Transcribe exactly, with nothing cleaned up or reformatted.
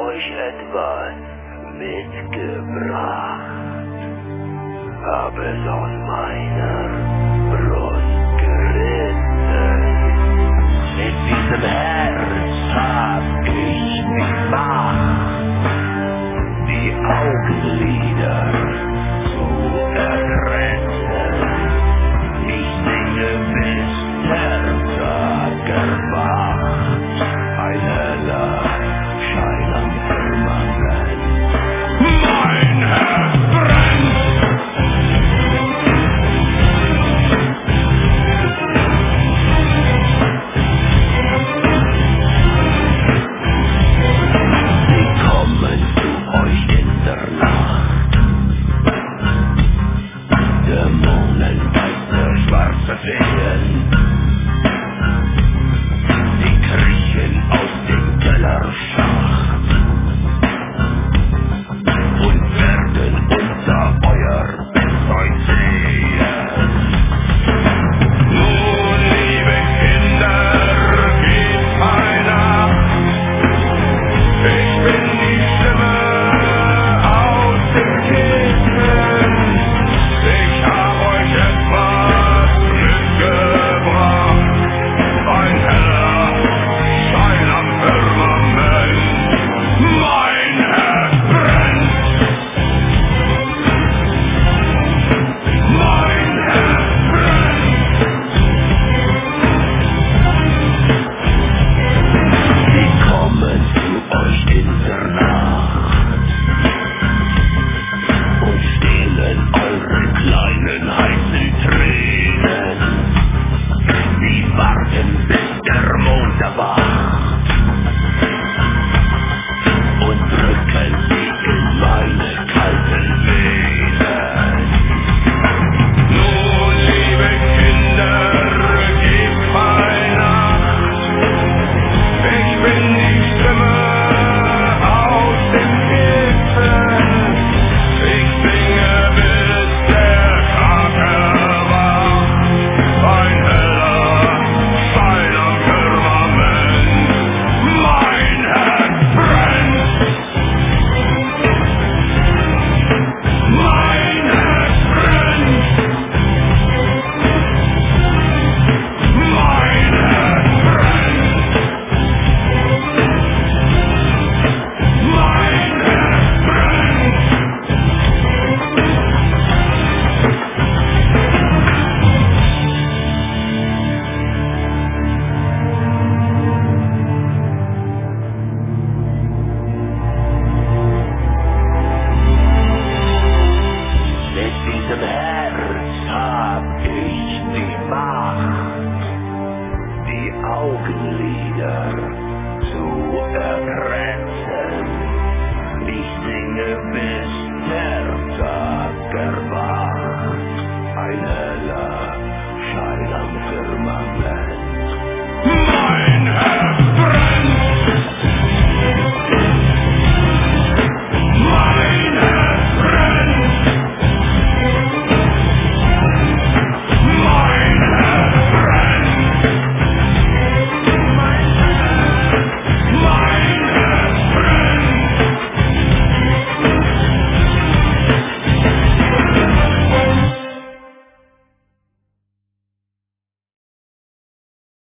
euch etwas mitgebracht. Hab es aus meiner Brust gerissen. In diesem Herz hab ich die Macht, die Augenlider zu ergrenzen. Ich singe bis der Tag erwacht, ein heller Schein am Firmament. Mein Herz brennt! Sie kommen zu euch in der Nacht. Dämonen, Geister, schwarze Feen. Sie kriechen aus dem Kellerschacht und werden unter euer Bettzeug sehen. Nun, liebe Kinder, gebt bei Nacht. Ich bin die Stimme aus dem Kissen. Ich hab euch etwas mitgebracht. Ein heller Schein am Firmament. Mein Herz brennt. Mein Herz brennt. Sie kommen zu euch in der Nacht und stehlen eure kleinen heißen Tränen. Sie warten, bis der Mond erwacht und drücken sie in meine kalten Venen. Nun, liebe Kinder, gebt bei Nacht. Ich bin die Stimme aus dem Kissen. Ich singe, bis der Tag erwacht. Ein heller Schein am Firmament. Mein Herz brennt. Mein Herz brennt. Mein Herz brennt. Mein Herz brennt. Mit diesem Herz hab ich die Macht, die Augenlider zu ergrenzen. Ich singe bis der